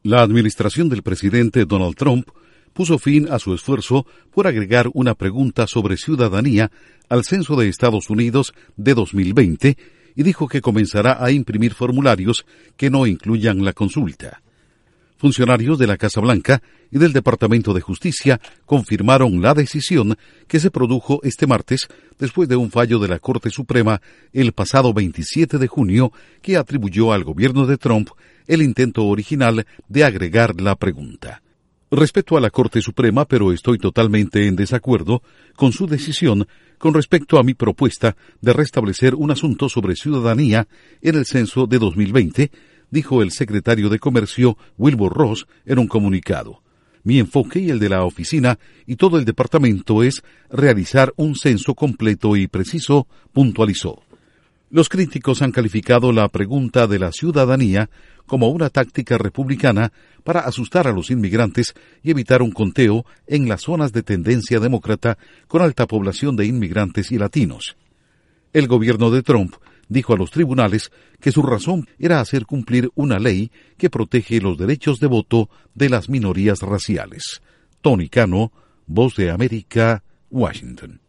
La administración del presidente Donald Trump puso fin a su esfuerzo por agregar una pregunta sobre ciudadanía al censo de Estados Unidos de 2020 y dijo que comenzará a imprimir formularios que no incluyan la consulta. Funcionarios de la Casa Blanca y del Departamento de Justicia confirmaron la decisión que se produjo este martes después de un fallo de la Corte Suprema el pasado 27 de junio que atribuyó al gobierno de Trump el intento original de agregar la pregunta. Respeto a la Corte Suprema, pero estoy totalmente en desacuerdo con su decisión con respecto a mi propuesta de restablecer un asunto sobre ciudadanía en el censo de 2020, dijo el secretario de Comercio Wilbur Ross en un comunicado. Mi enfoque y el de la oficina y todo el departamento es realizar un censo completo y preciso, puntualizó. Los críticos han calificado la pregunta de la ciudadanía como una táctica republicana para asustar a los inmigrantes y evitar un conteo en las zonas de tendencia demócrata con alta población de inmigrantes y latinos. El gobierno de Trump dijo a los tribunales que su razón era hacer cumplir una ley que protege los derechos de voto de las minorías raciales. Tony Cano, Voz de América, Washington.